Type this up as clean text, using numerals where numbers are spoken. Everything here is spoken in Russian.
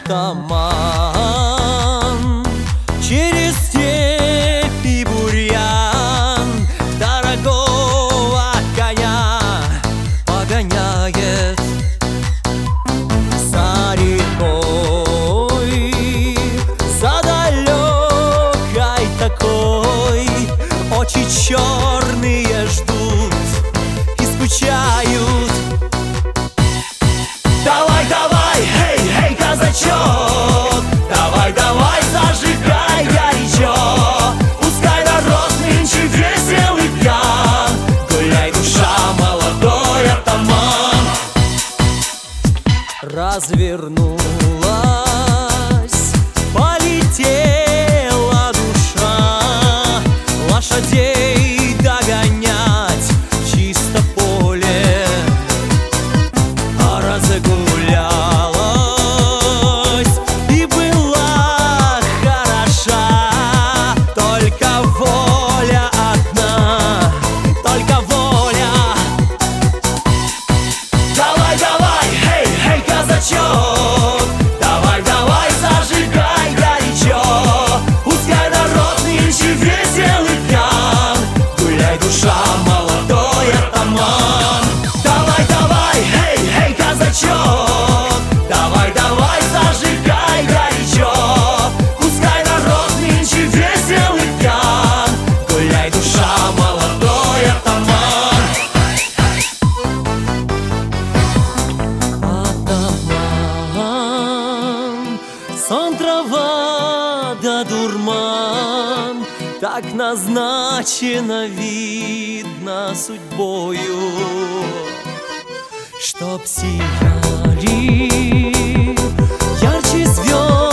атаман. Через степь и бурьян дорогого коня погоняет. За рекой, за далекой такой очи черные ждут и скучают. Давай, давай, эй, эй, казачок, давай, давай, зажигай горячо. Пускай народ нынче весел и пьян, гуляй, душа, молодой атаман. Развернулась, полетела душа, лошадей догонять в чисто поле. А разгулялась и была хороша только воля одна, только воля. Давай, давай, эй, эй, казачок, давай, давай, зажигай горячо. Пускай народ нынче весел и пьян, гуляй, душа, молодой атаман. Давай, давай, эй, эй, казачок, давай, давай, зажигай горячо. Пускай народ нынче весел и пьян, гуляй, душа, молодой атаман. Атаман, сон, трава да дурман, так назначено, видно, судьбою, чтоб сияли ярче звезд